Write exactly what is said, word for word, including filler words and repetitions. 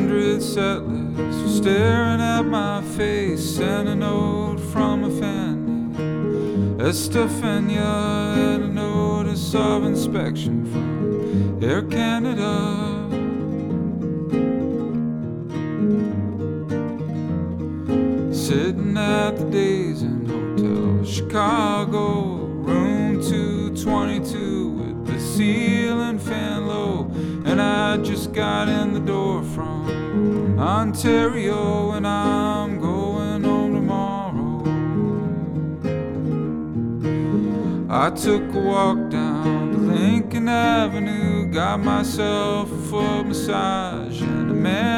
hundred settlers were staring at my face. Sent a note from a fan named Estefania and a notice of inspection from Air Canada. Sitting at the Days Inn Hotel, Chicago, room two twenty-two, with the ceiling fan low. And I just got in the door from Ontario, and I'm going home tomorrow. I took a walk down to Lincoln Avenue, got myself a foot massage and a man